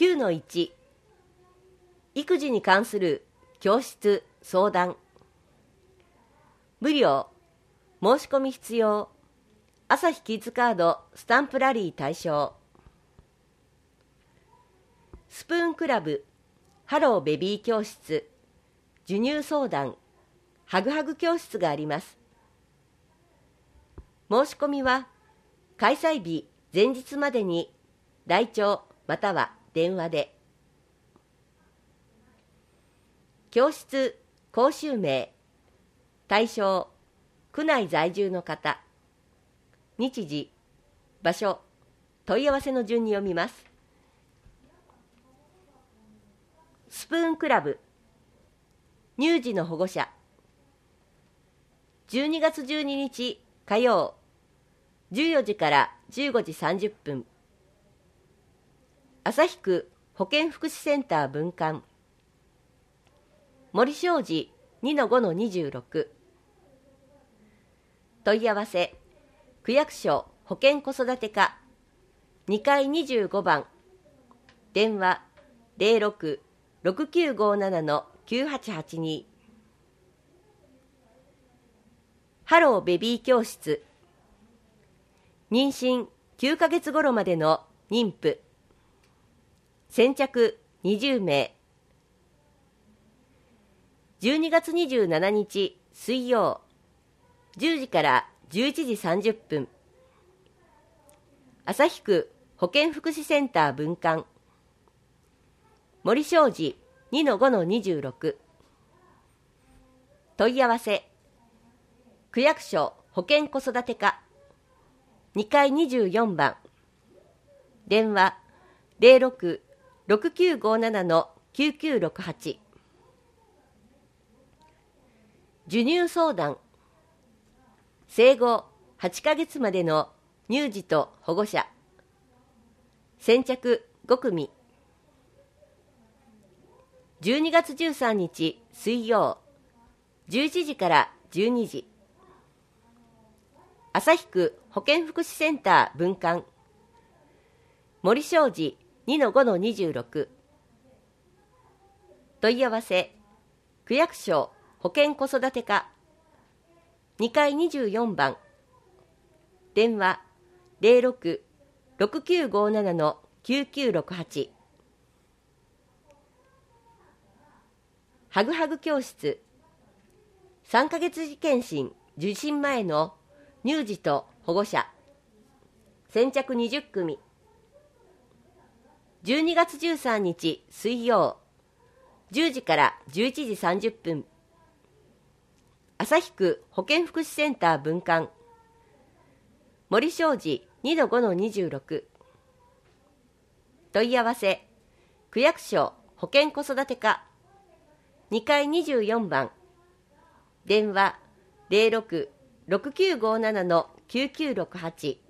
9-1 育児に関する教室相談。無料申し込み必要。朝日キッズカードスタンプラリー対象。スプーンクラブハローベビー教室授乳相談ハグハグ教室があります。申し込みは開催日前日までに来庁または電話で。教室講習名対象区内在住の方。日時場所問い合わせの順に読みます。スプーンクラブ乳児の保護者。12月12日火曜14時から15時30分。旭区保健福祉センター分館。森商事 2-5-26。問い合わせ区役所保健子育て課2階25番。電話 06-6957-9882。ハローベビー教室。妊娠9ヶ月頃までの妊婦。先着20名。12月27日水曜10時から11時30分。旭区保健福祉センター分館。森商事 2-5-26。問い合わせ区役所保健子育て課2階24番。電話 06-6957-9968。授乳相談。生後8ヶ月までの乳児と保護者。先着5組。12月13日水曜11時から12時。旭区保健福祉センター分館。森商事 2-5-26。問い合わせ区役所保健子育て課2階24番。電話 06-6957-9968。ハグハグ教室。3ヶ月児検診受診前の乳児と保護者。先着20組。12月13日水曜10時から11時30分。旭区保健福祉センター分館。森商事 2-5-26。問い合わせ区役所保健子育て課2階24番。電話 06-6957-9968。